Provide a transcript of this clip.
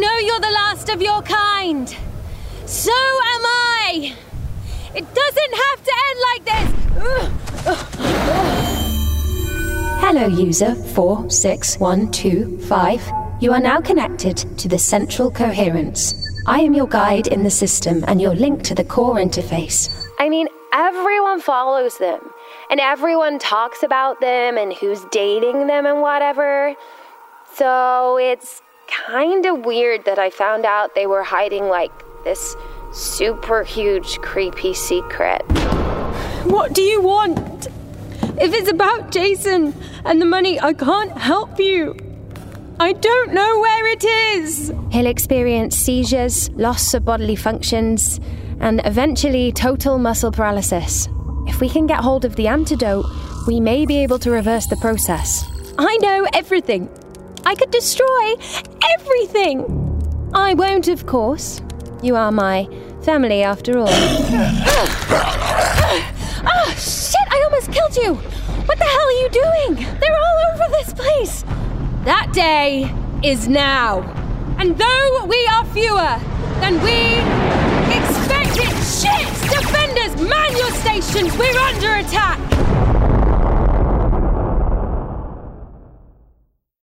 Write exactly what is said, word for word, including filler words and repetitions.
know you're the last of your kind. So am I. It doesn't have to end like this. Hello, user four six one two five. You are now connected to the central coherence. I am your guide in the system and your link to the core interface. I mean, everyone follows them, and everyone talks about them and who's dating them and whatever. So it's kind of weird that I found out they were hiding, like, this super huge, creepy secret. What do you want? If it's about Jason and the money, I can't help you. I don't know where it is. He'll experience seizures, loss of bodily functions, and eventually total muscle paralysis. If we can get hold of the antidote, we may be able to reverse the process. I know everything. I could destroy everything. I won't, of course. You are my family, after all. Ah, shit, I almost killed you. What the hell are you doing? They're all over this place. That day is now. And though we are fewer than we expected, shit! Defenders, man your stations! We're under attack!